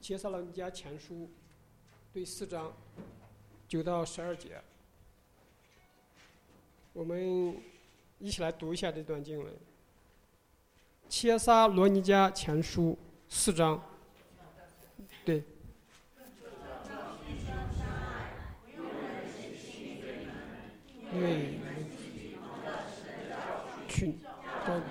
帖撒罗尼迦前书第4章9到12节，我们一起来读一下这段经文。帖撒罗尼迦前书4章，对。因为去到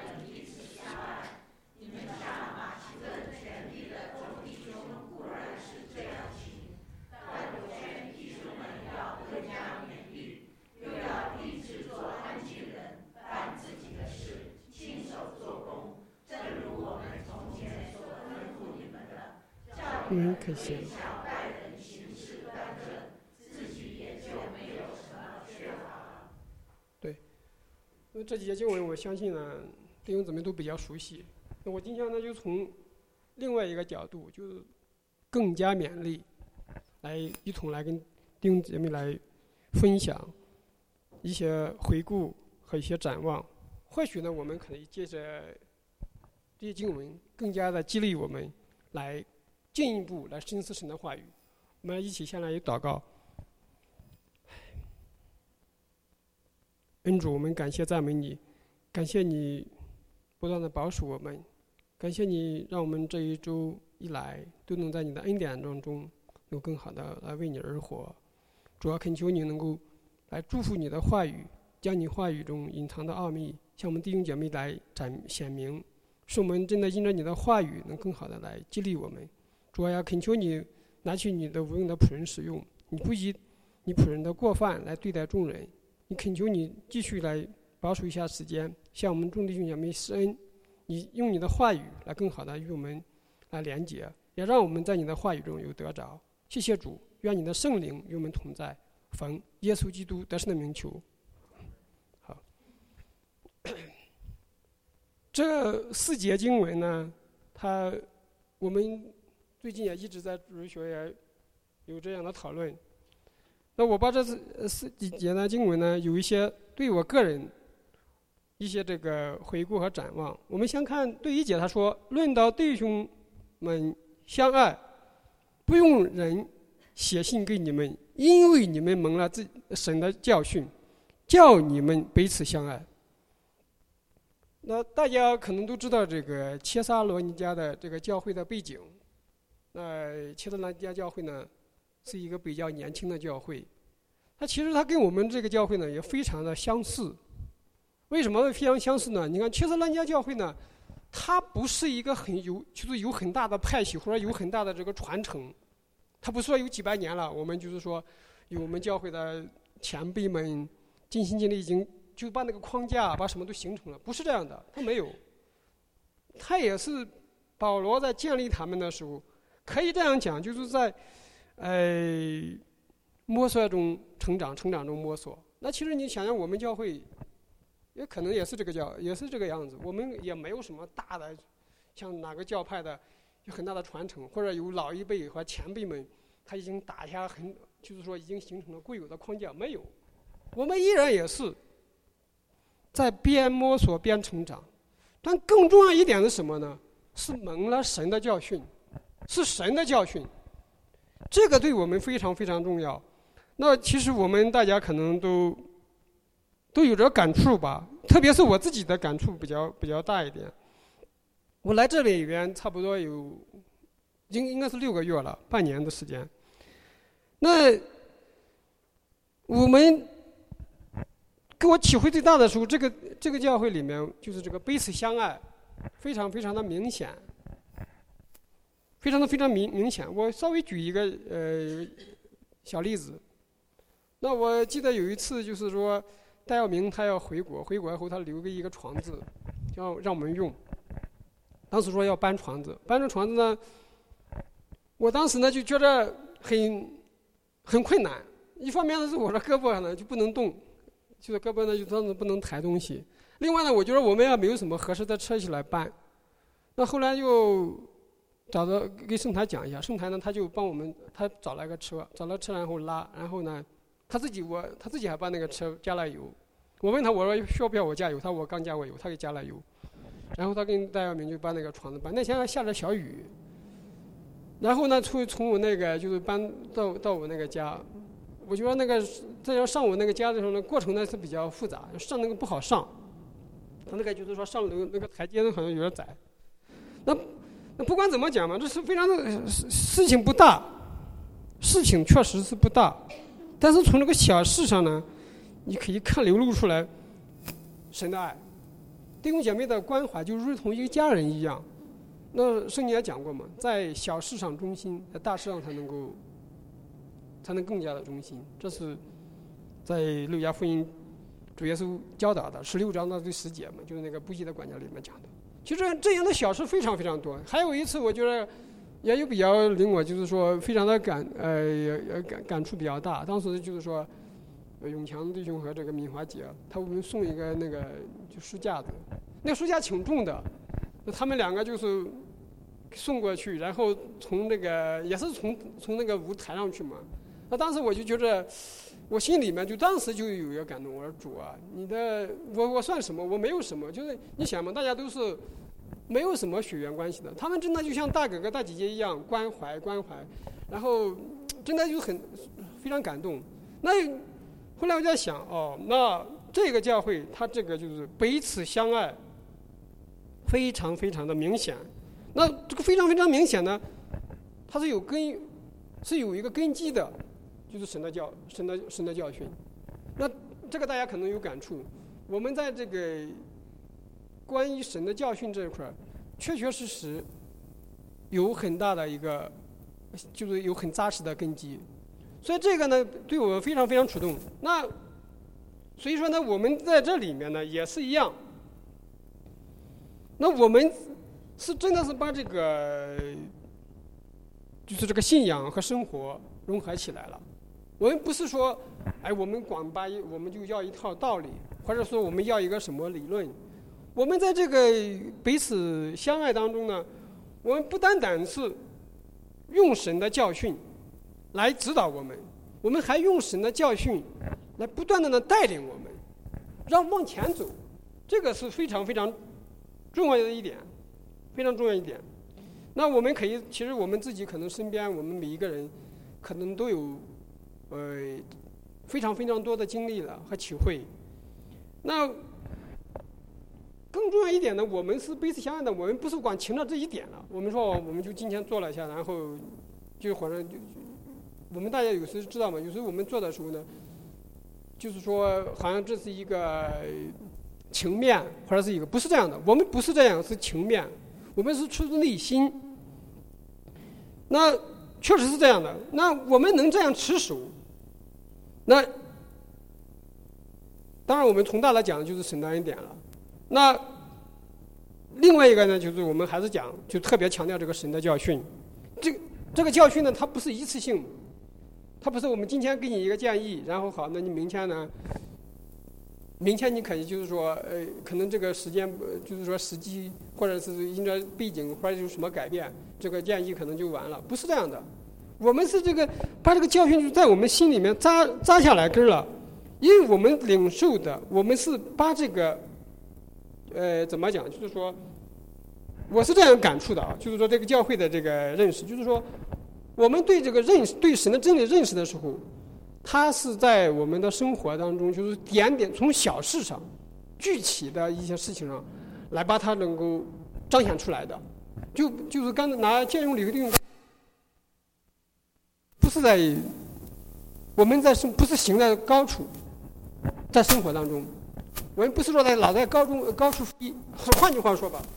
可行。对，因为这几节经文，我相信呢，弟兄姊妹都比较熟悉。那我今天呢，就从另外一个角度，就是更加勉励，来一同来跟弟兄姊妹来分享一些回顾和一些展望。或许呢，我们可以借着这些经文，更加的激励我们来进一步来深思神的话语。我们一起先来祷告。恩主，我们感谢赞美你，感谢你不断的保守我们，感谢你让我们这一周以来都能在你的恩典当中能更好的来为你而活。主要恳求你能够来祝福你的话语，将你话语中隐藏的奥秘向我们弟兄姐妹来显明，使我们真的因着你的话语能更好的来激励我们。主要恳求你拿去你的无用的仆人使用，你不以你仆人的过犯来对待众人。你恳求你继续来保守一下时间，向我们众弟兄姐妹施恩，你用你的话语来更好的与我们来连结，也让我们在你的话语中有得着。谢谢主，愿你的圣灵与我们同在，奉耶稣基督得胜的名求。好，这4节经文呢，我们最近也一直在主日学也有这样的讨论。那我把这4节的经文呢，有一些对我个人一些这个回顾和展望。我们先看第1节，他说：“论到弟兄们相爱，不用人写信给你们，因为你们蒙了神的教训，叫你们彼此相爱。”那大家可能都知道这个帖撒罗尼迦的这个教会的背景。那帖撒罗尼迦教会呢，是一个比较年轻的教会，其实它跟我们这个教会呢也非常的相似。为什么非常相似呢？你看帖撒罗尼迦教会呢，它不是一个就是有很大的派系或者有很大的这个传承，它不是说有几百年了，我们就是说有我们教会的前辈们尽心尽力已经就把那个框架把什么都形成了，不是这样的，它没有。它也是保罗在建立他们的时候，可以这样讲，就是在摸索中成长中摸索。那其实你想想，我们教会也可能也是这个样子。我们也没有什么大的，像哪个教派的有很大的传承，或者有老一辈和前辈们他已经打下就是说已经形成了固有的框架，没有。我们依然也是在边摸索边成长。但更重要一点是什么呢？是蒙了神的教训，是神的教训。这个对我们非常非常重要。那其实我们大家可能都有点感触吧，特别是我自己的感触比较大一点。我来这里边差不多应该是6个月了，半年的时间。那我们给我体会最大的时候，这个教会里面就是这个彼此相爱，非常非常的明显。非常明显。我稍微举一个小例子。那我记得有一次，就是说戴耀明他要回国后他留一个床子，让我们用。当时说要搬床子呢，我当时呢就觉得很困难。一方面呢是我的胳膊呢就不能动，就是胳膊呢就当时不能抬东西。另外呢，我觉得我们也没有什么合适的车一起来搬。那后来就找到给圣台讲一下，圣台呢他就帮我们，他找了车然后拉，然后呢他自己还把那个车加了油。我问他，我说需要不要我加油？他说我刚加过油，他给加了油。然后他跟戴耀明就把那个床子搬。那天还下着小雨， 然后呢，从我那个就是搬到我那个家，我觉得那个在要上我那个家的时候呢，过程呢是比较复杂，上那个不好上，他那个就是说上楼那个台阶好像有点窄。那不管怎么讲嘛，这是非常的事情不大，事情确实是不大，但是从这个小事上呢，你可以流露出来神的爱，弟兄姐妹的关怀就如同一个家人一样。那圣经也讲过嘛，在小事上忠心，在大事上才能更加的忠心。这是在路加福音主耶稣教导的16章的第10节嘛，就是那个不义的管家里面讲的。其实这样的小事非常非常多。还有一次我觉得也有比较令我就是说非常的感触比较大。当时就是说永强弟兄和这个敏华姐，他们送一个那个就书架子，那个书架挺重的，那他们两个就是送过去，然后从那个也是从那个舞台上去嘛。那当时我就觉得，我心里面就当时就有一个感动，我说主啊，我算什么？我没有什么，就是你想嘛，大家都是没有什么血缘关系的，他们真的就像大哥哥大姐姐一样关怀，然后真的就非常感动。那后来我在想，那这个教会它这个就是彼此相爱，非常非常的明显。那这个非常非常明显呢，它是有一个根基的，就是神的教训。那这个大家可能有感触。我们在这个关于神的教训这一块，确确实实有很大的一个，就是有很扎实的根基。所以这个呢，对我非常非常触动。那所以说呢，我们在这里面呢也是一样。那我们是真的是把这个就是这个信仰和生活融合起来了。我们不是说，我们我们就要一套道理，或者说我们要一个什么理论。我们在这个彼此相爱当中呢，我们不单单是用神的教训来指导我们，我们还用神的教训来不断的带领我们，让往前走。这个是非常非常重要的一点，非常重要一点。那我们其实我们自己可能身边，我们每一个人可能都有非常非常多的经历了和体会。那更重要一点呢，我们是彼此相爱的，我们不是光凭着这一点了。我们说我们就今天做了一下，然后就好像我们大家有时知道吗？有时候我们做的时候呢，就是说好像这是一个情面，或者是一个，不是这样的。我们不是这样，是情面，我们是出自内心。那确实是这样的。那我们能这样持守，那当然我们从大来讲就是神的恩典了。那另外一个呢，就是我们还是讲，就特别强调这个神的教训。这个教训呢，它不是一次性，它不是我们今天给你一个建议，然后好，那你明天你可以就是说，可能这个时间就是说时机，或者是因着背景或者有什么改变，这个建议可能就完了，不是这样的。我们是把这个教训就在我们心里面扎下来根了，因为我们领受的，我们是把这个，怎么讲？就是说，我是这样感触的啊，就是说这个教会的这个认识，就是说，我们对这个对神的真理认识的时候，它是在我们的生活当中，就是从小事上、具体的一些事情上，来把它能够彰显出来的。就是刚才拿借用理论，不是我们不是行在高处，在生活当中，我们不是说老在高处飞。换句话说吧，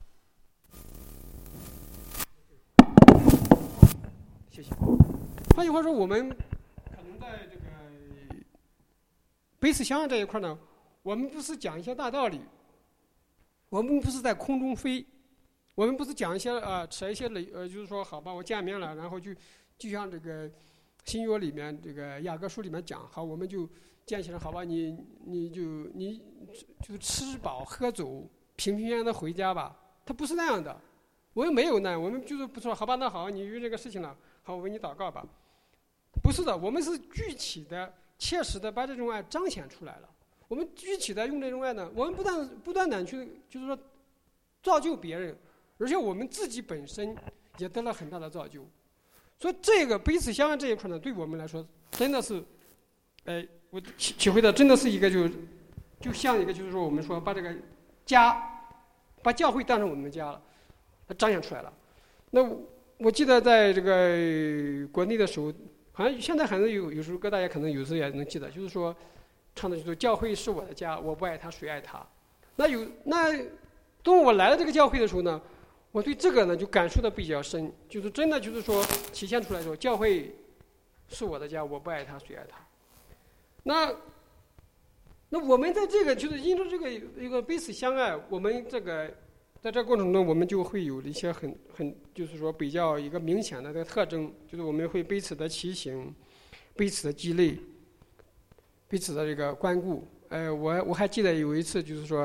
谢谢。换句话说，我们可能在这个彼此相爱这一块呢，我们不是讲一些大道理，我们不是在空中飞，我们不是讲一些扯一些就是说好吧，我见面了，然后就像这个新约里面这个雅各书里面讲，好，我们就见起来，好吧，你就吃饱喝足，平平安安的回家吧。他不是那样的，我们没有那，我们就是不说好吧，那好，你遇这个事情了，好，我为你祷告吧。不是的，我们是具体的、切实的把这种爱彰显出来了。我们具体的用这种爱呢，我们不断的去就是说造就别人，而且我们自己本身也得了很大的造就。所以这个彼此相爱这一块呢，对我们来说真的是，我体会的真的是一个就像一个就是说我们说把这个家，把教会当成我们的家了，它彰显出来了。那我记得在这个国内的时候，好像现在还能有时候歌大家可能有时候也能记得，就是说唱的就是教会是我的家，我不爱他谁爱他。那当我来了这个教会的时候呢，我对这个呢就感受的比较深，就是真的就是说体现出来说教会是我的家，我不爱他谁爱他。那我们在这个就是因着这个一个彼此相爱，我们这个在这个过程中，我们就会有一些很就是说比较一个明显的这个特征，就是我们会彼此的提醒，彼此的激励，彼此的这个关顾。我还记得有一次就是说，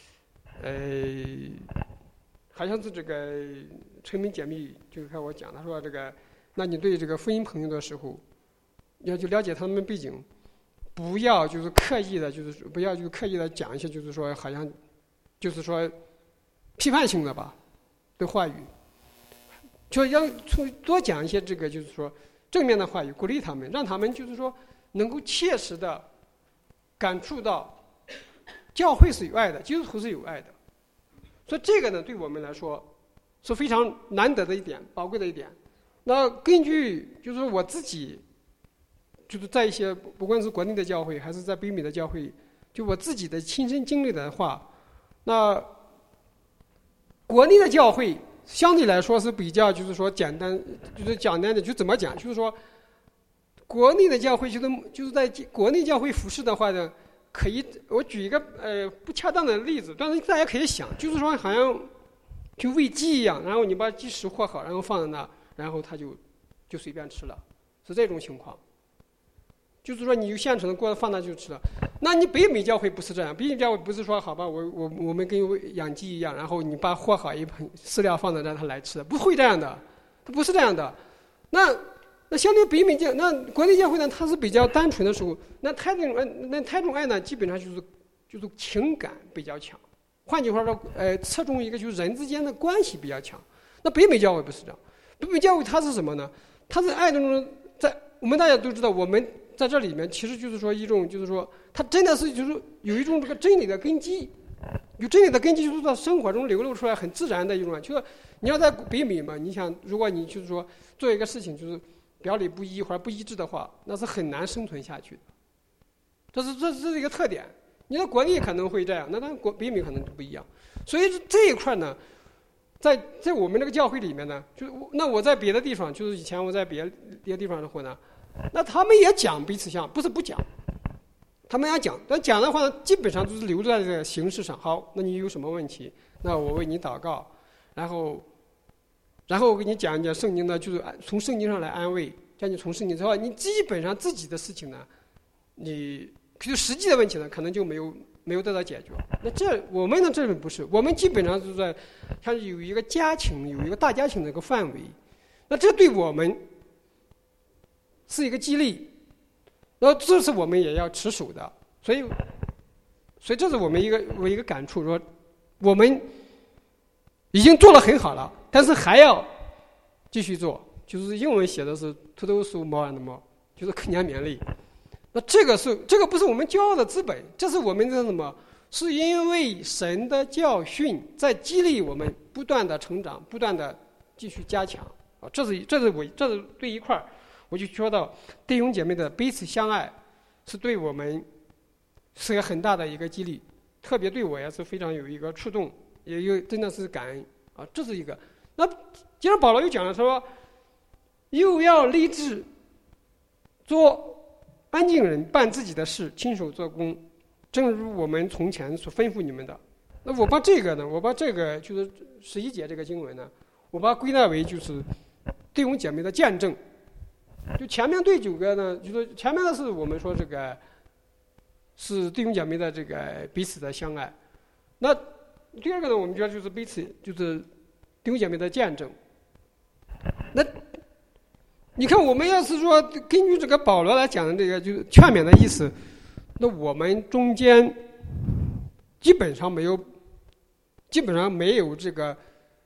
好像是这个陈明姐妹就是和我讲，她说这个，那你对这个福音朋友的时候，要去了解他们背景。不要就是刻意的，就是不要就刻意的讲一些，就是说好像，就是说批判性的吧的话语，就要多讲一些这个就是说正面的话语，鼓励他们，让他们就是说能够切实的感触到教会是有爱的，基督徒是有爱的。所以这个呢，对我们来说是非常难得的一点，宝贵的一点。那根据就是我自己。就是在一些不管是国内的教会还是在北美的教会，就我自己的亲身经历的话，那国内的教会相对来说是比较就是说简单，就是简单的就怎么讲，就是说国内的教会就是在国内教会服侍的话呢，可以我举一个不恰当的例子，但是大家可以想，就是说好像就喂鸡一样，然后你把鸡食和好，然后放在那，然后它就随便吃了，是这种情况。就是说，你有现成的锅放那就吃了。那你北美教会不是这样，北美教会不是说好吧，我们跟养鸡一样，然后你把和好一盆饲料放在那，它来吃，不会这样的，它不是这样的。那相对北美教，那国内教会呢，它是比较单纯的时候，那他这种爱呢，基本上就是情感比较强。换句话说，侧重一个就是人之间的关系比较强。那北美教会不是这样，北美教会它是什么呢？它是爱中在我们大家都知道，我们。在这里面，其实就是说一种，就是说，它真的是就是有一种这个真理的根基，有真理的根基，就是在生活中流露出来很自然的一种。就是你要在北美嘛，你想，如果你就是说做一个事情，就是表里不一或者不一致的话，那是很难生存下去的。这是一个特点。你在国内可能会这样，那当然北美可能不一样。所以这一块呢，在我们这个教会里面呢，就是那我在别的地方，就是以前我在别的地方的话呢。那他们也讲彼此相，不是不讲，他们也讲，但讲的话呢，基本上就是留在这个形式上。好，那你有什么问题？那我为你祷告，然后我给你讲一讲圣经呢，就是从圣经上来安慰，叫你从圣经之后，你基本上自己的事情呢，你就实际的问题呢，可能就没有得到解决。那我们呢，这边不是，我们基本上就是在像有一个家庭，有一个大家庭的一个范围，那这对我们。是一个激励，然后这是我们也要持守的，所以这是我们一个感触，说我们已经做得很好了，但是还要继续做。就是英文写的是 to do so more and more， 就是更加勉励。那这个不是我们骄傲的资本，这是我们的什么？是因为神的教训在激励我们不断的成长，不断的继续加强啊！这是对一块儿。我就说到弟兄姐妹的彼此相爱，是对我们是个很大的一个激励，特别对我也是非常有一个触动，也有真的是感恩啊，这是一个。那接着保罗又讲了说，又要立志做安静人，办自己的事，亲手做工，正如我们从前所吩咐你们的。那我把这个就是11节这个经文呢，我把它归纳为就是弟兄姐妹的见证。就前面对9个呢，就是前面的是我们说这个是弟兄姐妹的这个彼此的相爱，那第二个呢，我们觉得就是彼此就是弟兄姐妹的见证。那你看，我们要是说根据这个保罗来讲的这个就是劝勉的意思，那我们中间基本上没有这个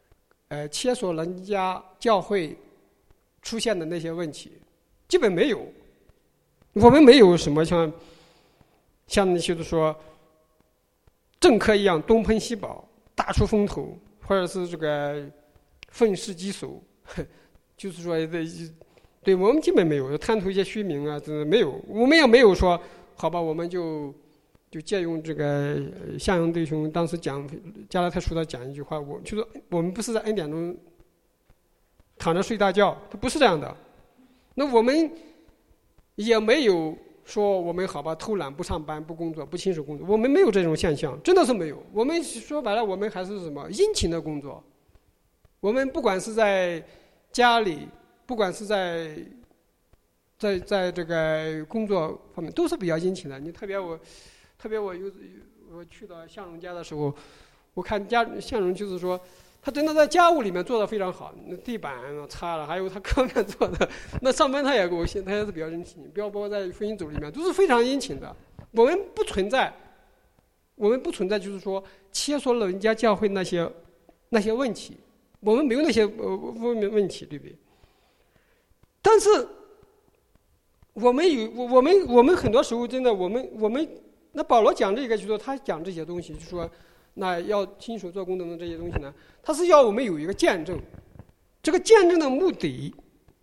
切索人家教会出现的那些问题，基本没有。我们没有什么像那些就说政客一样东喷西宝、大出风头，或者是这个愤世嫉俗，就是说对我们基本没有贪图一些虚名啊，这没有。我们也没有说好吧，我们就借用这个向阳弟兄当时讲加拉太书的讲一句话，就是我们不是在恩典中躺着睡大觉，它不是这样的。那我们也没有说我们好吧偷懒不上班不工作不亲手工作，我们没有这种现象，真的是没有。我们说白了，我们还是什么殷勤的工作。我们不管是在家里，不管是在这个工作方面，都是比较殷勤的。你特别我去到向荣家的时候，我看向荣就是说，他真的在家务里面做得非常好，那地板擦了，还有他各面做的，那上班他也是比较殷勤，包括在福音组里面都是非常殷勤的。我们不存在就是说切磋了人家教会那些问题，我们没有那些问题，对不对？但是我们很多时候真的我们那保罗讲这个，就说他讲这些东西，就说那要亲手做工等等这些东西呢，他是要我们有一个见证。这个见证的目的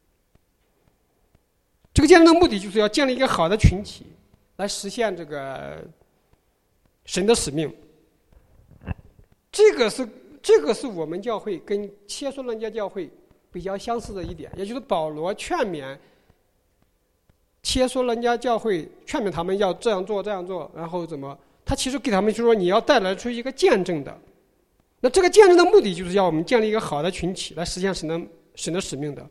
就是要建立一个好的群体，来实现这个神的使命。这个是我们教会跟切磋人家教会比较相似的一点，也就是保罗劝勉切磋人家教会，劝勉他们要这样做，然后怎么？他其实给他们就说你要带来出一个见证的。那这个见证的目的就是要我们建立一个好的群体，来实现神的使命的。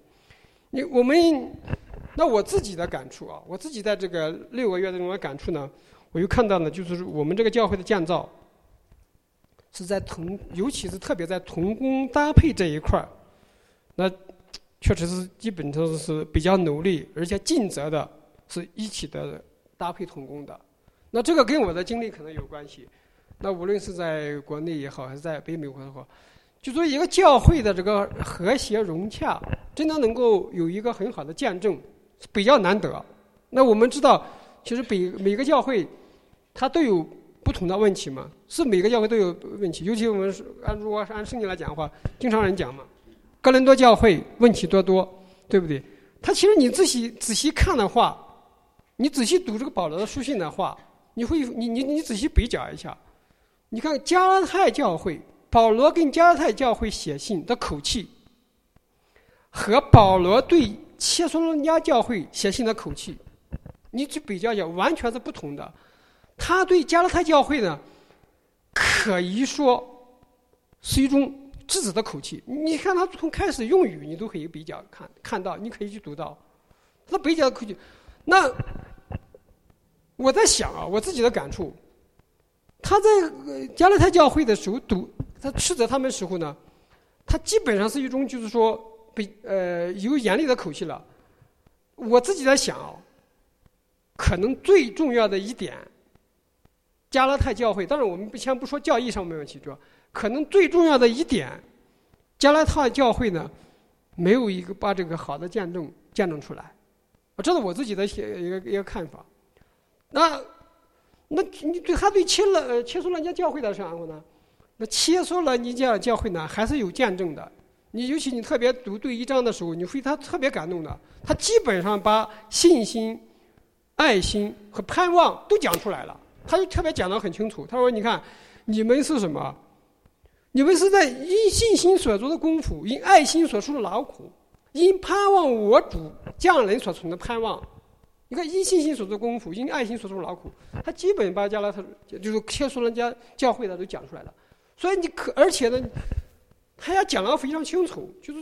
那我自己的感触啊，我自己在这个6个月的这种感触呢，我又看到呢，就是我们这个教会的建造是尤其是特别在同工搭配这一块儿，那确实是基本上是比较努力而且尽责的，是一起的搭配同工的。那这个跟我的经历可能有关系。那无论是在国内也好，还是在北美也好，就说一个教会的这个和谐融洽，真的能够有一个很好的见证，比较难得。那我们知道，其实每个教会它都有不同的问题嘛，是每个教会都有问题。尤其我们如果按圣经来讲的话，经常人讲嘛，哥林多教会问题多，对不对？他其实你仔细看的话，你仔细读这个保罗的书信的话，你仔细比较一下，你看加拉太教会，保罗跟加拉太教会写信的口气，和保罗对切磋人家教会写信的口气，你去比较一下，完全是不同的。他对加拉太教会呢，可以说是一种制止的口气。你看他从开始用语，你都可以比较看到，你可以去读到他比较的口气。那我在想啊，我自己的感触，他在加拉太教会的时候他斥责他们时候呢，他基本上是一种就是说有严厉的口气了。我自己在想啊，可能最重要的一点，加拉太教会，当然我们先不说教义上没问题，主要可能最重要的一点，加拉太教会呢没有把这个好的见证出来，这是我自己的一个看法。那你对他对切磋人家教会的时候呢，那切磋人家教会呢还是有见证的。尤其你特别读对1章的时候，你会他特别感动的，他基本上把信心、爱心和盼望都讲出来了，他就特别讲得很清楚。他说：“你看，你们是什么？你们是在因信心所做的功夫，因爱心所受的劳苦，因盼望我主匠人所存的盼望。你看，因信心所做的功夫，因爱心所受的劳苦，他基本把加拉太就是切磋人家教会的都讲出来了。所以而且呢，他也讲得非常清楚，就是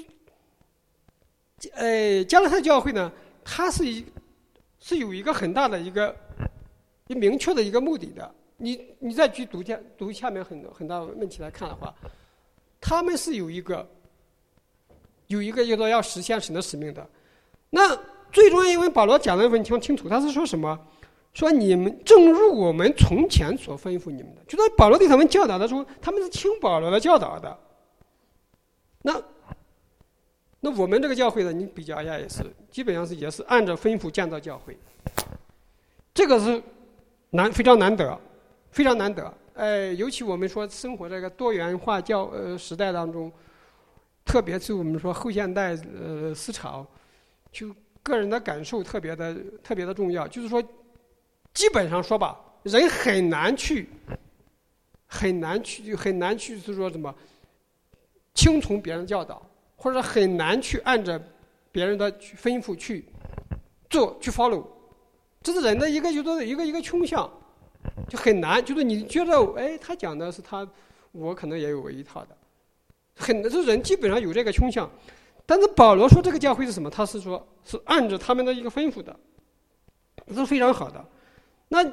加拉太教会呢，它是有一个很大的一个明确的一个目的的。你再去读下面很大的问题来看的话，他们是有一个叫做要实现神的使命的。那最重要，因为保罗讲的非常清楚，他是说什么？说你们正如我们从前所吩咐你们的，就是保罗对他们教导的时候，他们是听保罗的教导的。那那我们这个教会呢，你比较一下也是，基本上也是按照吩咐建造教会，这个是非常难得，非常难得。尤其我们说生活这个多元化时代当中，特别是我们说后现代思潮，就个人的感受特别的重要。就是说，基本上说吧，人很难去，就是说什么听从别人教导。或者很难去按照别人的吩咐去做去 follow， 这是人的一个就是一个倾向，就很难。就是你觉得他讲的是我可能也有一套的，这人基本上有这个倾向。但是保罗说这个教会是什么？他是说是按照他们的一个吩咐的，这是非常好的。那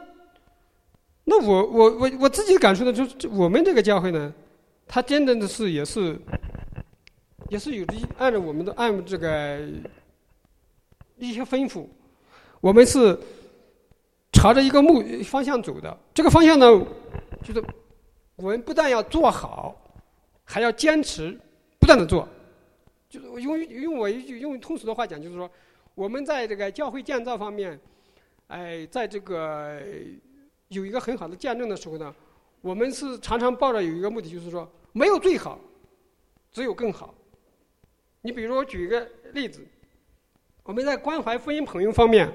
我自己感受的就是我们这个教会呢，它真的是也是有按照我们的按这个一些吩咐，我们是朝着一个方向走的。这个方向呢，就是我们不但要做好，还要坚持不断的做。就是用通俗的话讲，就是说我们在这个教会建造方面，在这个有一个很好的见证的时候呢，我们是常常抱着有一个目的，就是说没有最好，只有更好。你比如我举一个例子，我们在关怀福音朋友方面，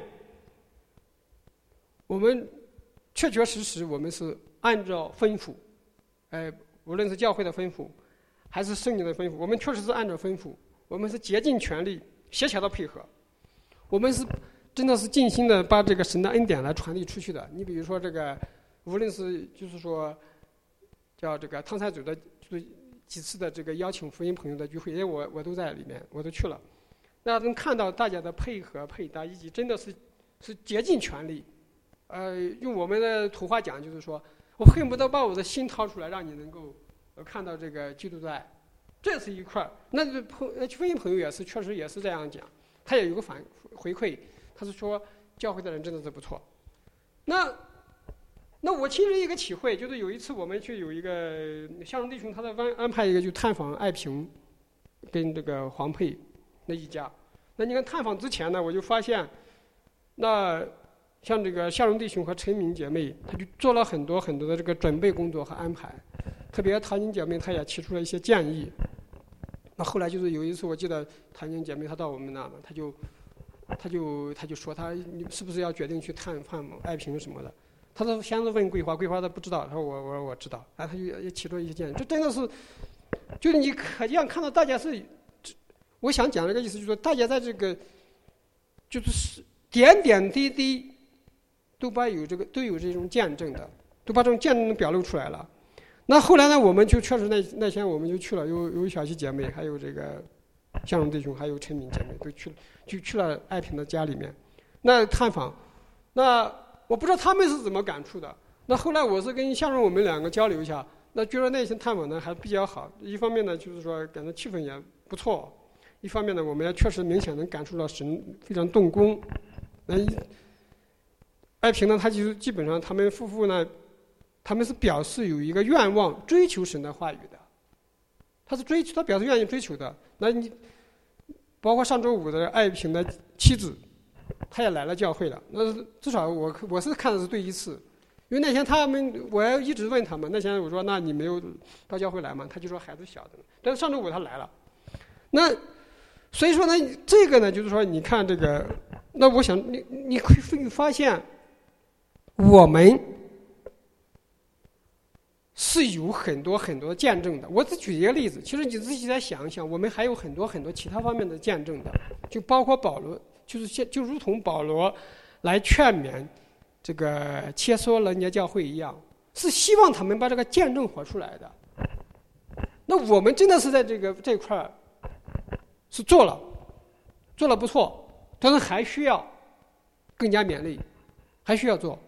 我们确实我们是按照吩咐，无论是教会的吩咐，还是圣经的吩咐，我们确实是按照吩咐，我们是竭尽全力、协调的配合，我们是真的是尽心的把这个神的恩典来传递出去的。你比如说这个，无论是就是说叫这个汤菜组的，就是几次的这个邀请福音朋友的聚会，因为我都在里面，我都去了。那能看到大家的配合配搭，以及真的是竭尽全力。用我们的土话讲，就是说我恨不得把我的心掏出来，让你能够看到这个基督的爱。这是一块。那福音朋友也是确实也是这样讲，他也有个回馈，他是说教会的人真的是不错。那我其实一个体会就是有一次我们去有一个相声弟兄，他在安排一个就探访爱萍跟这个黄佩那一家。那你看探访之前呢，我就发现，那像这个相声弟兄和陈明姐妹，他就做了很多的这个准备工作和安排。特别唐宁姐妹，她也提出了一些建议。那后来就是有一次，我记得唐宁姐妹她到我们那嘛，她就说你是不是要决定去探访爱萍什么的。他说先是问桂花他不知道，他说我知道，他就也提出一些建议。这真的是，就是你可见看到大家是，我想讲这个意思，就是说大家在这个，就是点点滴滴都有这种见证的，都把这种见证表露出来了。那后来呢，我们就确实那天我们就去了，有小溪姐妹，还有这个相声弟兄，还有陈敏姐妹都去了爱萍的家里面，那探访，那。我不知道他们是怎么感触的。那后来我是跟相声我们两个交流一下，那觉得那些探访呢还比较好。一方面呢，就是说感觉气氛也不错；一方面呢，我们也确实明显能感受到神非常动工。那爱萍呢，他就基本上他们夫妇呢，他们是表示有一个愿望，追求神的话语的。他表示愿意追求的。那你包括上周五的爱萍的妻子。他也来了教会了，那至少我是看的是第一次，因为那天我要一直问他们，那天我说那你没有到教会来吗？他就说孩子小的，但是上周五他来了。那所以说呢，这个呢就是说你看这个，那我想你会发现我们是有很多见证的。我只举一个例子，其实你自己再想一想，我们还有很多其他方面的见证的，就包括保罗。就如同保罗来劝勉这个切梭伦尼教会一样，是希望他们把这个见证活出来的。那我们真的是在这块是做了不错，但是还需要更加勉励，还需要做。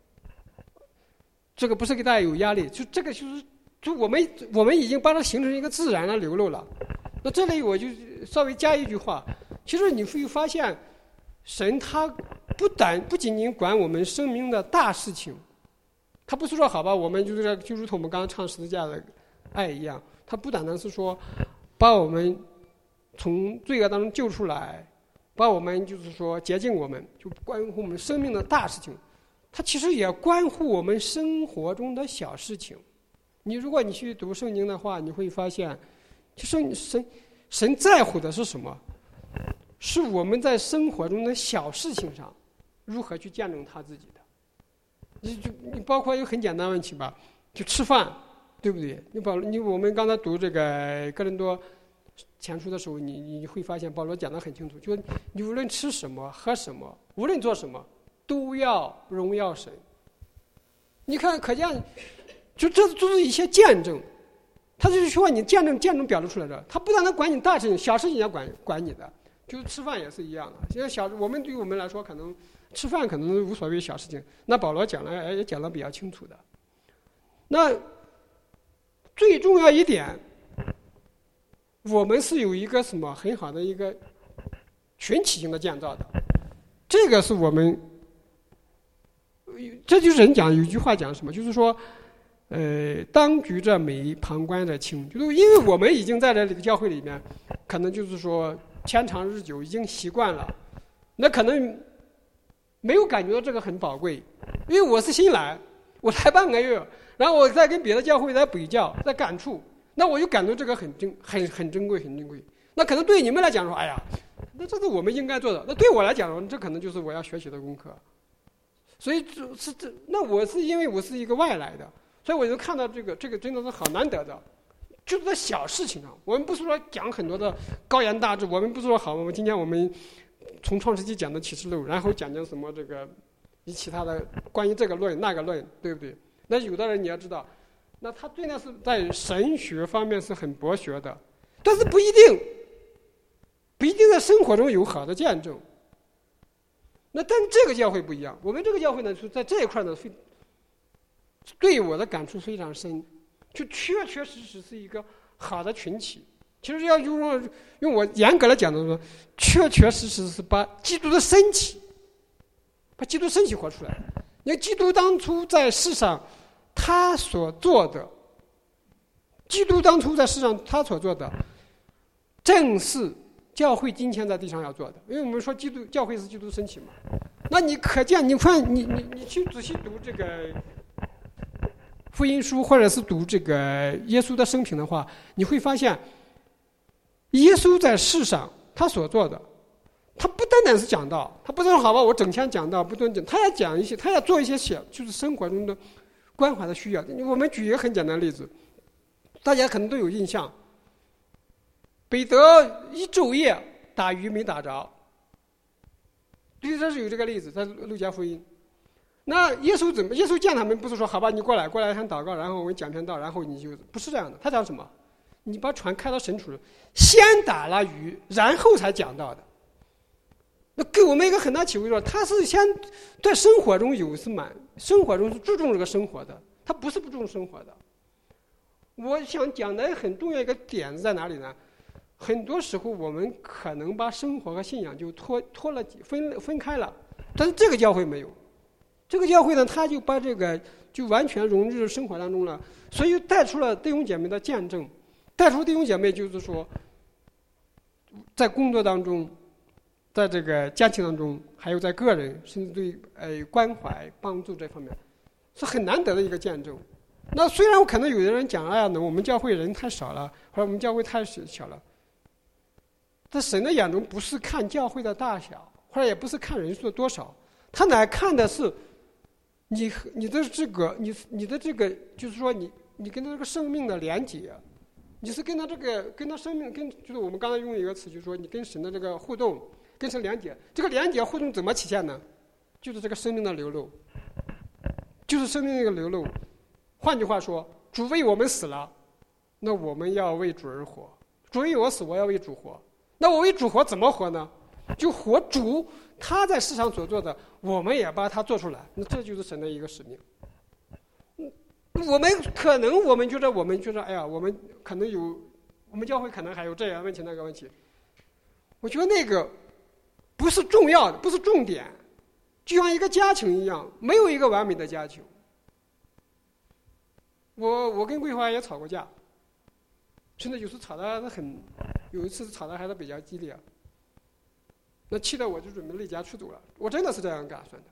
这个不是给大家有压力，就这个就我们已经把它形成一个自然的流露了。那这里我就稍微加一句话，其实你会发现。神他不仅仅管我们生命的大事情，他不是说好吧，我们就如同我们刚刚唱十字架的爱一样，他不单单是说把我们从罪恶当中救出来，把我们就是说洁净我们，就关乎我们生命的大事情。它其实也关乎我们生活中的小事情。如果你去读圣经的话，你会发现，其实神在乎的是什么？是我们在生活中的小事情上如何去见证他自己的。你包括一个很简单的问题吧，就吃饭，对不对？我们刚才读这个哥林多前书的时候，你会发现保罗讲得很清楚，就是你无论吃什么喝什么，无论做什么，都要荣耀神。你看，可见就这都是一些见证，他就是说你见证表露出来的。他不但能管你大事情，小事情也管你的。就是吃饭也是一样的。现在对于我们来说，可能吃饭可能无所谓小事情，那保罗也讲得比较清楚的。那最重要一点，我们是有一个什么很好的一个群体性的建造的，这个是我们，这就是人讲有一句话讲什么，就是说，当局者迷，旁观者清，就是因为我们已经在这个教会里面，可能就是说天长日久，已经习惯了，那可能没有感觉到这个很宝贵，因为我是新来，我来半个月，然后我再跟别的教会在比较，在感触，那我就感觉这个很珍贵，很珍贵。那可能对你们来讲说，哎呀，那这是我们应该做的。那对我来讲，这可能就是我要学习的功课。所以那我是因为我是一个外来的，所以我就看到这个真的是好难得的，就是在小事情上。我们不是说讲很多的高言大志，我们不是说好，今天我们从创世纪讲的启示录，然后讲什么这个其他的关于这个论那个论，对不对？那有的人你要知道，那他真的是在神学方面是很博学的，但是不一定在生活中有好的见证。那但这个教会不一样，我们这个教会呢，是在这一块呢，对我的感触非常深，就确实是一个好的群体。其实要用我严格来讲的说，确实是把基督的身体活出来。因为基督当初在世上他所做的，正是教会今天在地上要做的。因为我们说教会是基督身体嘛，那你可见，你看你去仔细读这个福音书，或者是读这个耶稣的生平的话，你会发现耶稣在世上他所做的，他不单单是讲道，他不是说好吧我整天讲道不断讲，他要讲一些，他要做一些就是生活中的关怀的需要。我们举一个很简单的例子，大家可能都有印象，彼得一昼夜打鱼没打着，对，这是有这个例子，在路加福音。那耶稣见他们不是说好吧，你过来先祷告，然后我讲篇道，然后你就不是这样的。他讲什么？你把船开到深处，先打了鱼，然后才讲道的。那给我们一个很大体会说，他是先在生活中生活中是注重这个生活的，他不是不注重生活的。我想讲的很重要一个点在哪里呢？很多时候我们可能把生活和信仰就脱了分开了，但是这个教会没有，这个教会呢，他就把这个就完全融入生活当中了，所以带出了弟兄姐妹的见证，带出弟兄姐妹就是说，在工作当中，在这个家庭当中，还有在个人甚至对关怀帮助这方面，是很难得的一个见证。那虽然可能有的人讲，哎呀，我们教会人太少了，或者我们教会太小了，在神的眼中不是看教会的大小，或者也不是看人数的多少，他乃看的是你的这个，就是说你跟这个生命的连结，你是跟他生命就是我们刚才用一个词，就是说你跟神的这个互动，跟神连结。这个连结互动怎么体现呢？就是这个生命的流露，就是生命的一个流露。换句话说，主为我们死了，那我们要为主而活；主为我死，我要为主活。那我为主活怎么活呢？就活主他在世上所做的，我们也把它做出来。那这就是神的一个使命。我们觉得，哎呀，我们可能有，我们教会可能还有这样问题那个问题。我觉得那个不是重要的，不是重点，就像一个家庭一样，没有一个完美的家庭。我跟桂花也吵过架，甚至有时吵得有一次吵得还是比较激烈，那气得我就准备离家出走了。我真的是这样打算的。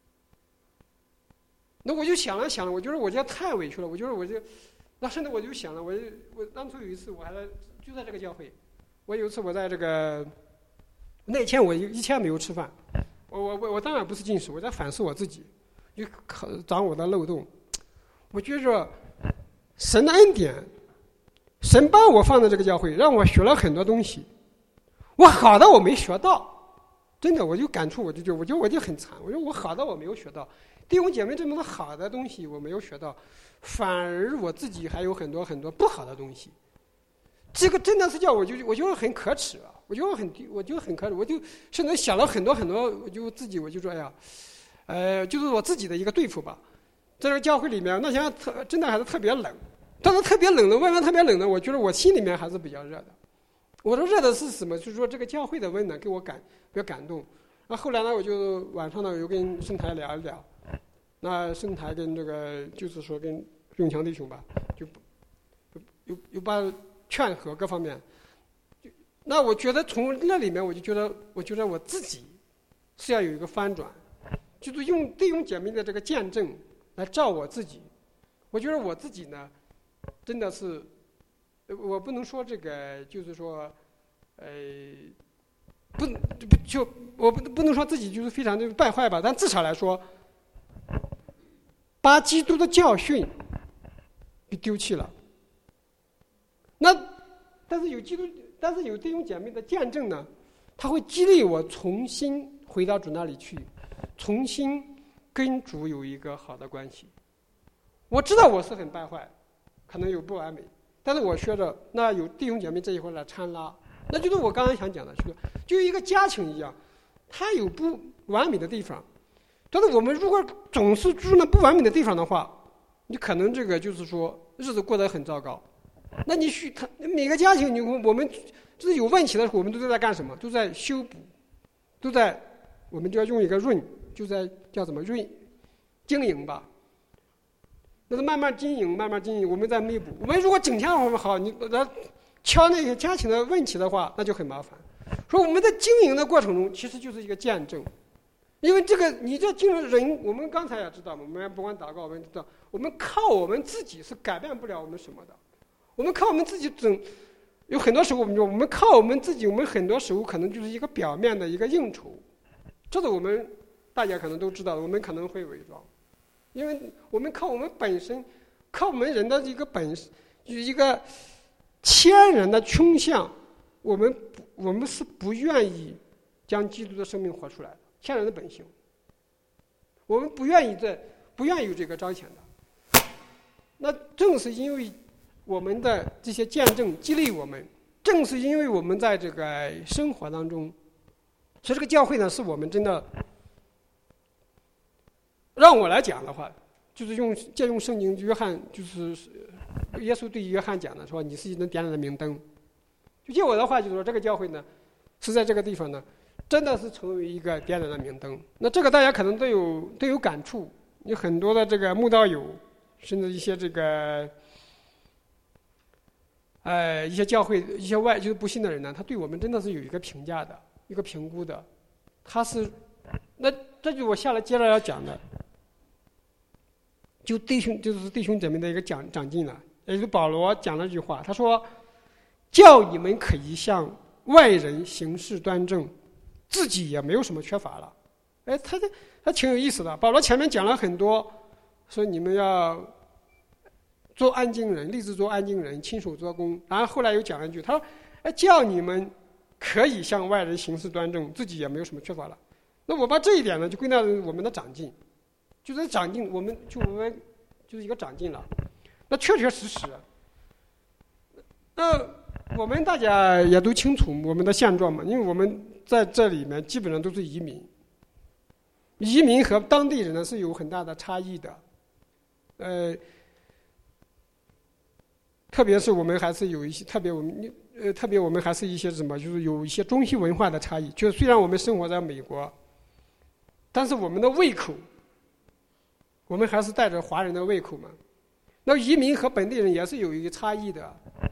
那我就想了，我觉得我这太委屈了，那甚至我就想了，我当初有一次我还就在这个教会，我有一次我在这个那天我一天没有吃饭，我当然不是禁食，我在反思我自己，就找我的漏洞。我觉着神的恩典，神把我放在这个教会，让我学了很多东西，我好的我没学到，真的我就感触，我就很惨，我说我好的我没有学到。弟兄姐妹这么多好的东西我没有学到，反而我自己还有很多很多不好的东西。这个真的是叫我觉得很可耻啊！我觉得很可耻，我就甚至想了很多很多，我就说哎呀，就是我自己的一个对付吧。在这个教会里面，那天真的还是特别冷，但是特别冷的，外面特别冷的，我觉得我心里面还是比较热的。我说热的是什么？就是说这个教会的温暖给我比较感动。那后来呢，我就晚上呢，我又跟圣台聊一聊。那圣台跟这个就是说跟永强弟兄吧，就有把劝和各方面。那我觉得从那里面，我觉得我自己是要有一个翻转，就是用弟兄姐妹的这个见证来照我自己。我觉得我自己呢，真的是，我不能说这个，就是说，我不能说自己就是非常的败坏吧，但至少来说。把基督的教训给丢弃了。但是有弟兄姐妹的见证呢，他会激励我重新回到主那里去，重新跟主有一个好的关系。我知道我是很败坏，可能有不完美，但是我学着那有弟兄姐妹这一块来搀拉，那就是我刚刚想讲的，就一个家庭一样，它有不完美的地方。但是我们如果总是住那不完美的地方的话，你可能这个就是说日子过得很糟糕。那每个家庭，我们就是有问题的时候，我们都在干什么？都在修补，我们就要用一个就在叫什么经营吧。那是慢慢经营，我们在内部。我们如果整天我们好，你来敲那些家庭的问题的话，那就很麻烦。所以我们在经营的过程中，其实就是一个见证。因为这个，你这进入人，我们刚才也知道嘛，我们不管祷告，我们知道，我们靠我们自己是改变不了我们什么的。我们靠我们自己有很多时候，我们靠我们自己，我们很多时候可能就是一个表面的一个应酬，这是我们大家可能都知道的，我们可能会伪装，因为我们靠我们本身，靠我们人的一个就是一个天然的倾向，我们是不愿意将基督的生命活出来的。天然的本性，我们不愿意有这个彰显的。那正是因为我们的这些见证激励我们，正是因为我们在这个生活当中，所以这个教会呢，是我们真的，让我来讲的话，就是借用圣经约翰，就是耶稣对约翰讲的，说你是一根点燃的明灯。就借我的话，就是说这个教会呢，是在这个地方呢。真的是成为一个点燃的明灯。那这个大家可能都有感触，有很多的这个慕道友，甚至一些这个，一些教会、一些就是不信的人呢，他对我们真的是有一个评价的、一个评估的。那这就我接着要讲的，就是弟兄姐妹的一个长进了。也就是保罗讲了一句话，他说：“叫你们可以向外人行事端正。”自己也没有什么缺乏了，他挺有意思的。保罗前面讲了很多，说你们要做安静人，立志做安静人，亲手做工。然后后来又讲了一句，他说：“叫你们可以向外人行事端正，自己也没有什么缺乏了。”那我把这一点呢，就归纳为我们的长进，就是长进，我们就是一个长进了。那确实，那我们大家也都清楚我们的现状嘛，因为我们在这里面基本上都是移民和当地人呢是有很大的差异的，特别是我们还是有一些特别我们还是一些什么，就是有一些中西文化的差异。就虽然我们生活在美国，但是我们的胃口，我们还是带着华人的胃口嘛。那移民和本地人也是有一个差异的。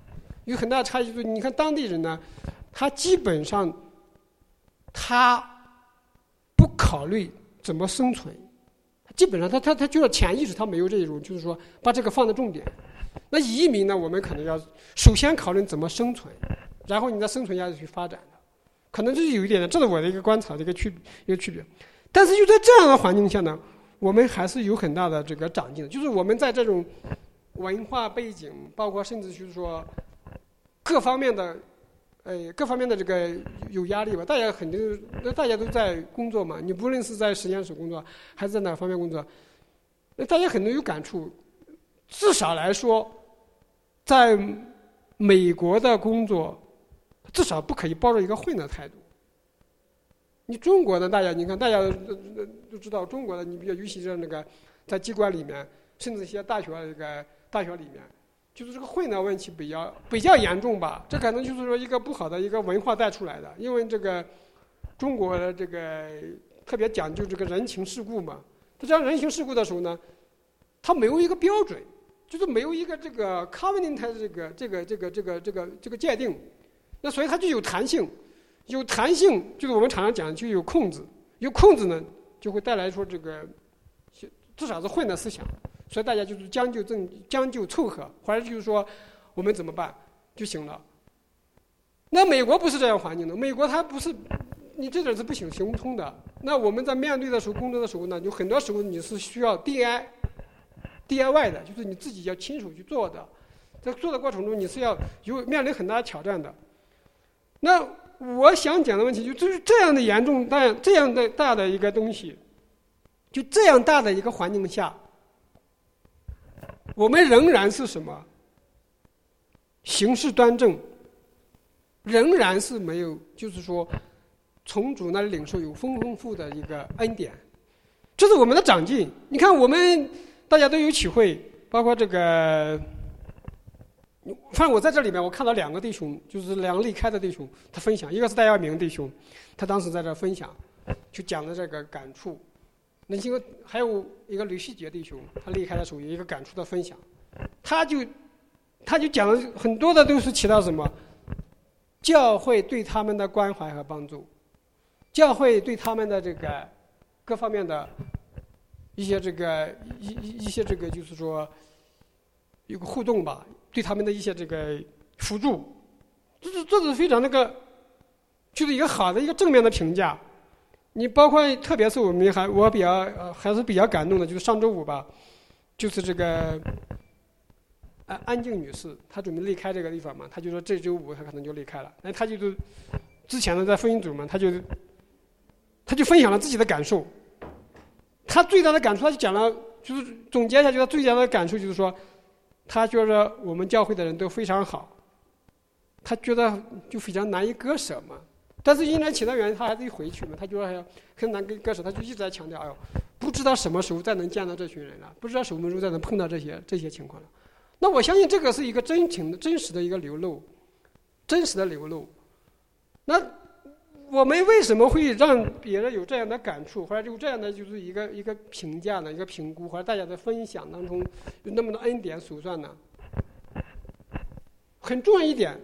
有很大的差异。就是你看当地人呢，他基本上他不考虑怎么生存，基本上他就是潜意识他没有这种，就是说把这个放在重点。那移民呢，我们可能要首先考虑怎么生存，然后你在生存下去发展的，可能就是有一点的，这是我的一个观察的一个区别。但是就在这样的环境下呢，我们还是有很大的这个长进的，就是我们在这种文化背景，包括甚至就是说各方面的这个有压力吧。大家都在工作嘛，你不论是在实验室工作，还是在哪方面工作，大家很多有感触。至少来说，在美国的工作，至少不可以抱着一个混的态度。你中国的大家都知道，中国的你比较尤其是那个在机关里面，甚至一些大学里面，就是这个混的问题比较严重吧。这可能就是说一个不好的一个文化带出来的，因为这个中国的这个特别讲究这个人情世故嘛。他讲人情世故的时候呢，他没有一个标准，就是没有一个这个 covenant 这个界定，那所以它就有弹性。有弹性就是我们常常讲就有控制，有控制呢就会带来说这个至少是混的思想，所以大家就是将就凑合，或者就是说我们怎么办就行了。那美国不是这样环境的，美国它不是你这点是不行不通的。那我们在面对的时候工作的时候呢，有很多时候你是需要 DIY 的，就是你自己要亲手去做的，在做的过程中你是要面临很大的挑战的。那我想讲的问题就是这样的严重，这样的大的一个东西，就这样大的一个环境下，我们仍然是什么？行事端正，仍然是没有，就是说从主那里领受有丰富的一个恩典，这是我们的长进。你看我们大家都有体会，包括这个。反正我在这里面，我看到两个弟兄，就是两个离开的弟兄，他分享，一个是戴耀明弟兄，他当时在这分享，就讲的这个感触。那还有一个吕希杰弟兄，他离开的时候有一个感触的分享，他就讲了很多的都是提到什么，教会对他们的关怀和帮助，教会对他们的这个各方面的一些这个就是说有个互动吧。对他们的一些这个辅助，这是非常就是一个好的一个正面的评价。你包括特别是我还是比较感动的，就是上周五吧，就是这个安静女士，她准备离开这个地方嘛，她就说这周五她可能就离开了。她就是之前呢在福音组嘛，她就分享了自己的感受。她最大的感触，她就讲了，就是总结一下，就是最大的感受就是说。他觉得我们教会的人都非常好，他觉得就非常难以割舍嘛。但是因为其他原因，他还得回去嘛。他觉得很难割舍，他就一直在强调：哎呦，不知道什么时候再能见到这群人了，不知道什么时候再能碰到这些情况了。那我相信这个是一个真实的一个流露，真实的流露。那我们为什么会让别人有这样的感触，或者有这样的就是一个评价呢？一个评估，或者大家的分享当中有那么多恩典数算呢？很重要一点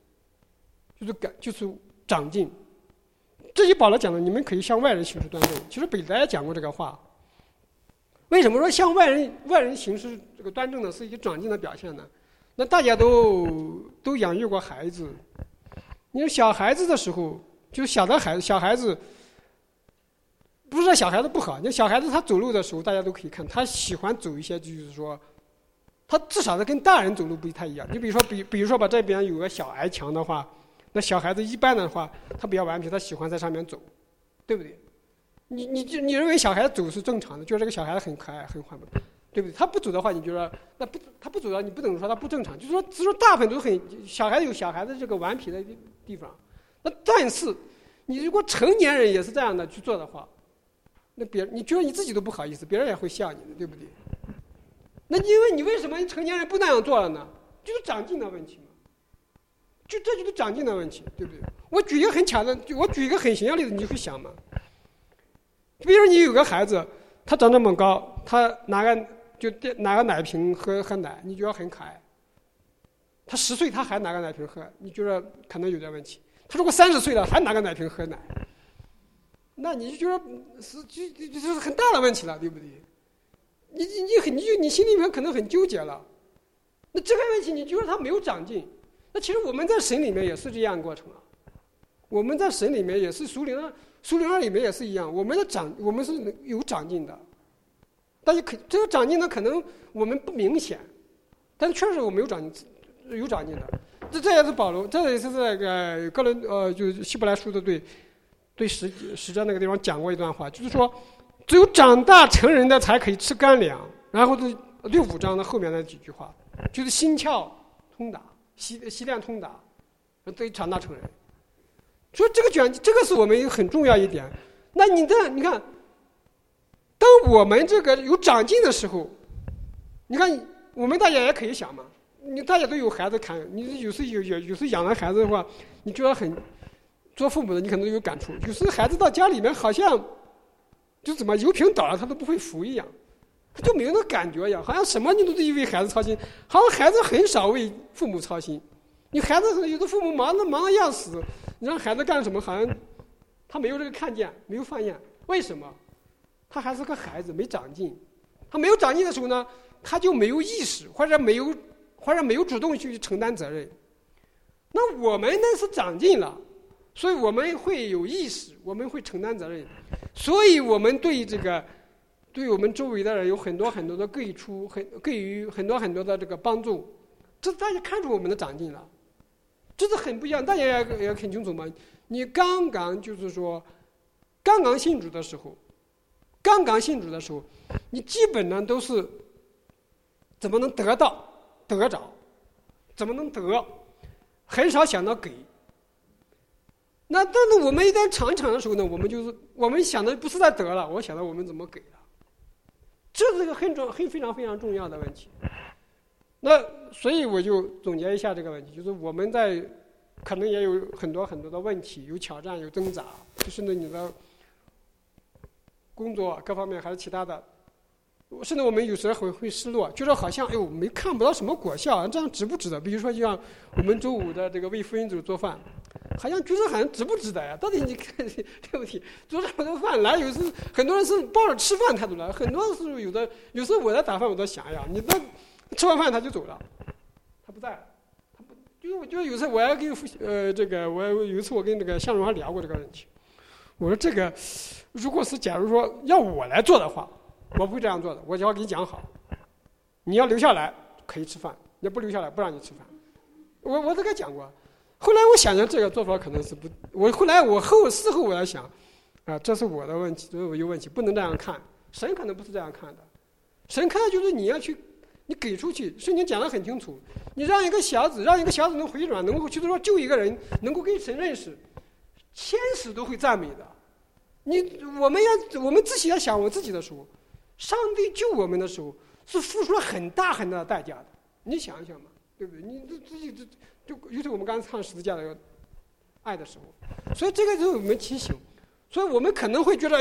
就是长进。这里保罗讲的，你们可以向外人行事端正。其实彼得也讲过这个话。为什么说向外人行事这个端正呢？是一个长进的表现呢？那大家都养育过孩子，你说小孩子的时候。就是小孩子，不是说小孩子不好，你小孩子他走路的时候，大家都可以看，他喜欢走一些，就是说，他至少是跟大人走路不太一样。你比如说把这边有个小矮墙的话，那小孩子一般的话，他比较顽皮，他喜欢在上面走，对不对？你认为小孩子走是正常的，就是这个小孩子很可爱很缓慢，对不对？他不走的话，你觉得他不走的，你不能说他不正常，就是说大部分都小孩子有小孩子这个顽皮的地方。那但是，你如果成年人也是这样的去做的话，那你觉得你自己都不好意思，别人也会笑你的，对不对？那因为你为什么成年人不那样做了呢？就是长进的问题嘛，这就是长进的问题，对不对？我举一个很形象的例子，你就会想嘛。比如你有个孩子，他长这么高，他拿个奶瓶喝奶，你觉得很可爱。 他10岁他还拿个奶瓶喝，你觉得可能有点问题。他如果30岁了还拿个奶瓶喝奶，那你就觉得就是很大的问题了，对不对？你心里面可能很纠结了。那这个问题你觉得他没有长进，那其实我们在神里面也是这样的过程啊。我们在神里面也是属灵二里面也是一样，我们是有长进的，但是这个长进呢，可能我们不明显，但是确实我们有长进的。这也是保罗，这也是这个就是希伯来书的对10章那个地方讲过一段话，就是说，只有长大成人的才可以吃干粮。然后对5章的后面的几句话，就是心窍通达，习练通达，对长大成人。所以这个是我们一个很重要一点。那你看，当我们这个有长进的时候，你看我们大家也可以想嘛，大家都有孩子看，你有时养了孩子的话，你觉得做父母的你可能有感触。有时孩子到家里面好像就怎么油瓶倒了他都不会扶一样，他就没有那感觉一样，好像什么你都得为孩子操心，好像孩子很少为父母操心。你孩子有的父母忙得要死，你让孩子干什么，好像他没有这个看见，没有发现。为什么？他还是个孩子，没长进。他没有长进的时候呢，他就没有意识，或者没有主动去承担责任。那我们呢是长进了，所以我们会有意识，我们会承担责任，所以我们对我们周围的人有很多很多的给予很多很多的这个帮助，这大家看出我们的长进了。这是很不一样，大家也很清楚嘛。你刚刚信主的时候，你基本上都是怎么能得着，怎么能得，很少想到给。那但是我们一旦尝一尝的时候呢，我们想的不是在得了，我想到我们怎么给了，这是个非常非常重要的问题。那所以我就总结一下这个问题，就是我们可能也有很多很多的问题，有挑战，有挣扎，就是呢你的工作各方面还是其他的，甚至我们有时候会失落，觉得好像我们看不到什么果效，这样值不值得？比如说就像我们周5的这个为福音组做饭，好像觉得好像值不值得呀？到底你看对不起，做这么多饭来，有时很多人是抱着吃饭态度来，很多是有时候我在打饭我都想呀，你吃完饭他就走了，他不在了，就有时候我要跟我有一次我跟这个向荣还聊过这个问题，我说这个如果是假如说要我来做的话，我不会这样做的，我就要给你讲好，你要留下来可以吃饭，你要不留下来不让你吃饭，我都给他讲过。后来我想想这个做法可能是不，事后我在想，这是我的问题，这是我有问题，不能这样看。神可能不是这样看的，神看的就是你给出去，圣经讲得很清楚，你让一个小子能回转，能够就是说救一个人，能够跟神认识，天使都会赞美的。我们自己要想我自己的时候，上帝救我们的时候是付出了很大很大的代价的，你想一想嘛，对不对？你自己就尤其我们刚才唱十字架的爱的时候，所以这个就是我们提醒，所以我们可能会觉得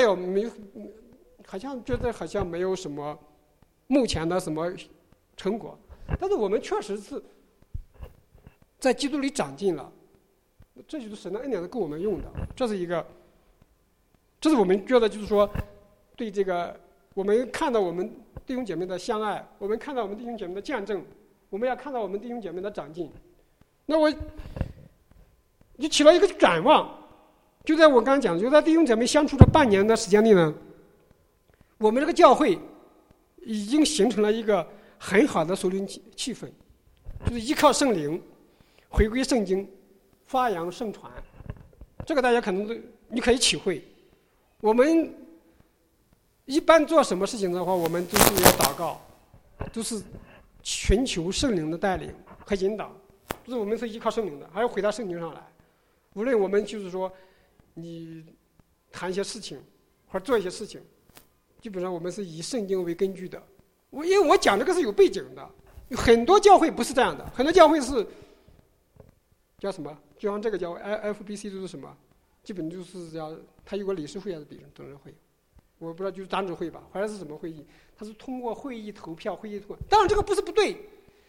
好像没有什么目前的什么成果，但是我们确实是在基督里长进了，这就是神的恩典是够我们用的，这是我们觉得就是说对这个我们看到我们弟兄姐妹的相爱，我们看到我们弟兄姐妹的见证，我们要看到我们弟兄姐妹的长进。那我就起了一个展望，就在我刚刚讲，就在弟兄姐妹相处的半年的时间内呢，我们这个教会已经形成了一个很好的属灵气氛，就是依靠圣灵，回归圣经，发扬圣传。这个大家可能你可以体会。我们一般做什么事情的话，我们都是要祷告，都是寻求圣灵的带领和引导，就是我们是依靠圣灵的，还要回到圣经上来。无论我们就是说你谈一些事情或者做一些事情，基本上我们是以圣经为根据的。因为我讲这个是有背景的，很多教会不是这样的，很多教会是叫什么？就像这个教会 FBC 就是什么？基本就是他有个理事会还是董事会，我不知道就是长执会吧，或者是什么会议？他是通过会议投票，当然这个不是不对，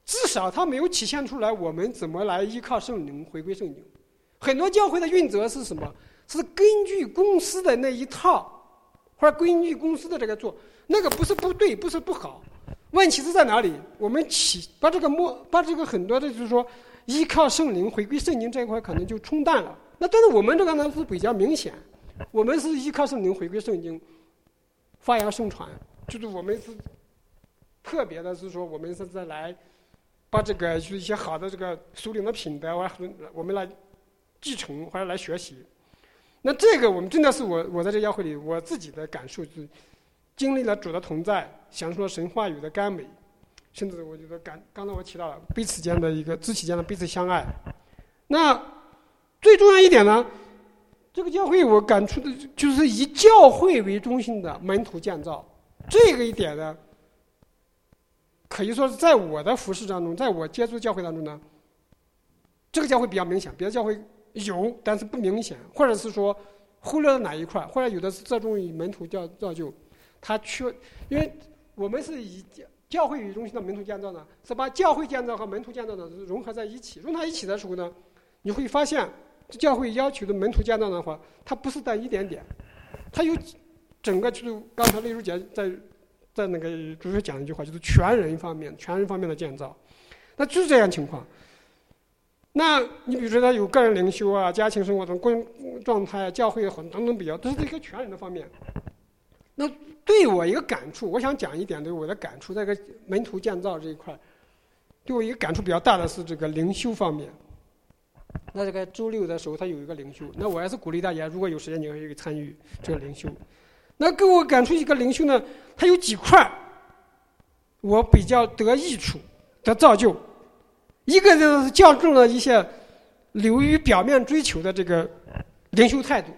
至少它没有体现出来我们怎么来依靠圣灵回归圣经。很多教会的运则是什么？是根据公司的那一套，或者根据公司的这个做，那个不是不对，不是不好。问题是在哪里？我们把这个很多的就是说依靠圣灵回归圣经这一块可能就冲淡了。那但是我们这个呢是比较明显，我们是依靠圣灵回归圣经，发扬圣传，就是我们是特别的是说我们是在来把这个就是一些好的这个属灵的品德，我们来继承或者来学习。那这个我们真的是我在这教会里我自己的感受是经历了主的同在，享受了神话语的甘美，甚至我觉得刚才我提到了彼此间的一个肢体间的彼此相爱。那最重要一点呢，这个教会我感触的就是以教会为中心的门徒建造，这个一点呢，可以说是在我的服事当中，在我接触教会当中呢，这个教会比较明显，别的教会有但是不明显，或者是说忽略了哪一块，或者有的是侧重于门徒造就，因为我们是以教会为中心的门徒建造呢，是把教会建造和门徒建造呢融合在一起。融合在一起的时候呢，你会发现，教会要求的门徒建造的话，它不是单一点点，它有整个就是刚才丽如姐在那个主持讲一句话，就是全人方面的建造，那就是这样情况。那你比如说他有个人灵修啊、家庭生活中状态、教会等等比较，都是一个全人的方面。那对我一个感触，我想讲一点对我的感触，在这个门徒建造这一块，对我一个感触比较大的是这个灵修方面。那这个周六的时候，他有一个灵修，那我还是鼓励大家，如果有时间，你可以参与这个灵修。那给我感触一个灵修呢，它有几块，我比较得益处、得造就。一个就是校正了一些流于表面追求的这个灵修态度。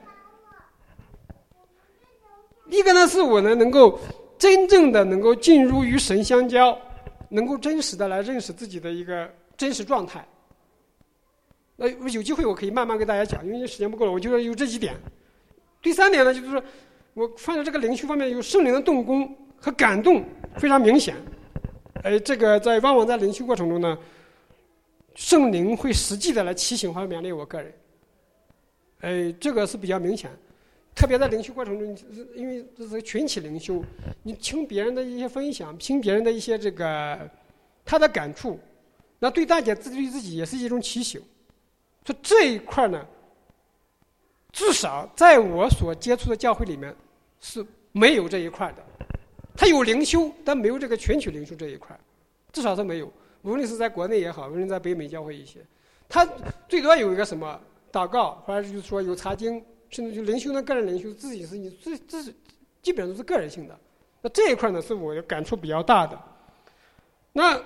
一个呢是我呢能够真正的能够进入与神相交，能够真实的来认识自己的一个真实状态。那有机会我可以慢慢给大家讲，因为时间不够了，我就说有这几点。第三点呢，就是说我发现这个灵修方面有圣灵的动工和感动非常明显。这个往往在灵修过程中呢，圣灵会实际的来提醒和勉励我个人。这个是比较明显。特别在灵修过程中，因为这是群体灵修，你听别人的一些分享，听别人的一些这个他的感触，那对大家对自己也是一种提醒。所以这一块呢，至少在我所接触的教会里面是没有这一块的。它有灵修，但没有这个群体灵修这一块，至少是没有。无论是在国内也好，无论在北美教会一些，它最多有一个什么祷告，或者就是说有查经。甚至就灵修的个人灵修，自己是你这是基本上都是个人性的。那这一块呢，是我的感触比较大的。那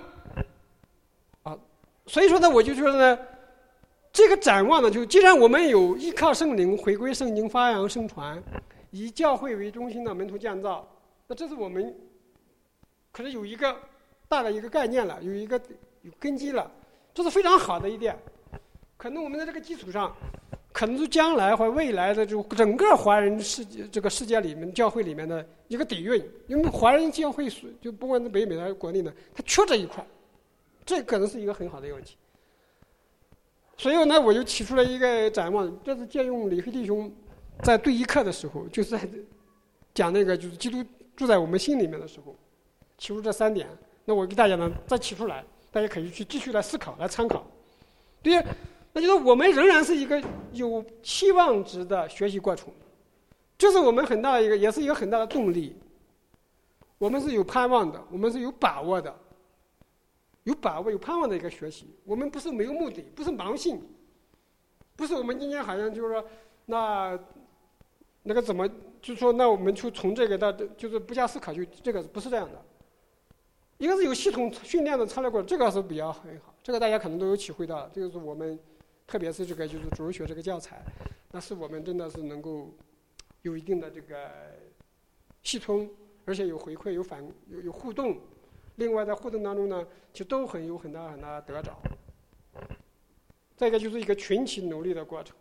所以说呢，我就觉得呢，这个展望呢，就既然我们有依靠圣灵回归圣经、发扬圣传，以教会为中心的门徒建造，那这是我们可能有一个大的一个概念了，有根基了，这是非常好的一点。可能我们在这个基础上。可能是将来或未来的就整个华人这个世界里面教会里面的一个底蕴，因为华人教会就不管是北美还是国内呢，它缺这一块，这可能是一个很好的一个问题。所以呢，我就提出了一个展望，这是借用李飞弟兄在对一课的时候，就是在讲那个就是基督住在我们心里面的时候，提出这3点。那我给大家呢再提出来，大家可以去继续来思考、来参考。第一。那就是我们仍然是一个有期望值的学习过程，这是我们很大的一个，也是一个很大的动力。我们是有盼望的，我们是有把握的，有盼望的一个学习。我们不是没有目的，不是盲信，不是我们今天好像就是说，那个怎么就是说，那我们就从这个到就是不加思考，就这个不是这样的。一个是有系统训练的策略过程，这个是比较很好，这个大家可能都有体会到，这个是我们。特别是这个就是主日学这个教材，那是我们真的是能够有一定的这个系统，而且有回馈、有互动。另外在互动当中呢，其实都有很大的得着。再一个就是一个群体努力的过程，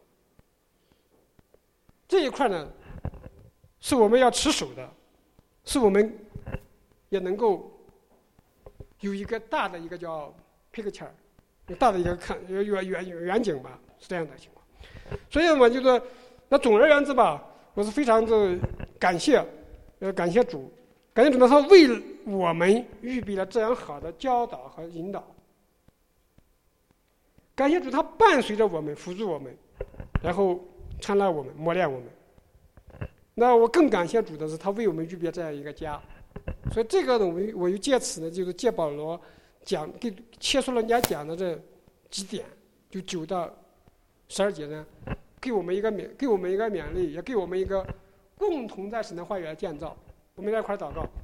这一块呢是我们要持守的，是我们也能够有一个大的一个叫配个签儿，有大的一个远景吧，是这样的情况。所以我就说，那总而言之吧，我是非常的感谢主，感谢主呢，他为我们预备了这样好的教导和引导。感谢主，他伴随着我们，辅助我们，然后参纳我们，磨练我们。那我更感谢主的是，他为我们预备这样一个家。所以这个呢，我就借此呢，就是借保罗给切出了人家讲的这几点，就9到12节呢，给我们一个勉励，也给我们一个共同在神的话语来建造。我们来一块儿祷告。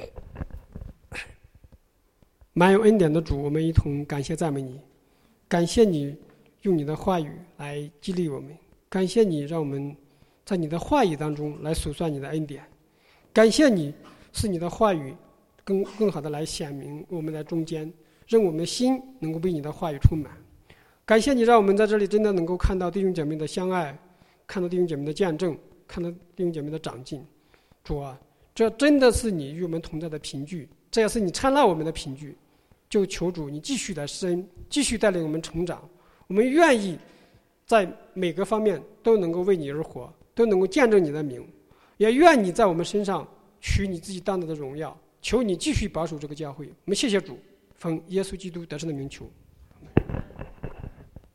满有恩典的主，我们一同感谢赞美你，感谢你用你的话语来激励我们，感谢你让我们在你的话语当中来数算你的恩典，感谢你是你的话语更好的来显明我们在中间，让我们的心能够被你的话语充满。感谢你让我们在这里真的能够看到弟兄姐妹的相爱，看到弟兄姐妹的见证，看到弟兄姐妹的长进。主啊，这真的是你与我们同在的凭据，这也是你参纳我们的凭据。就求主你继续的施恩，继续带领我们成长。我们愿意在每个方面都能够为你而活，都能够见证你的名，也愿你在我们身上取你自己当得的荣耀。求你继续保守这个教会。我们谢谢主，奉耶稣基督得胜的名求。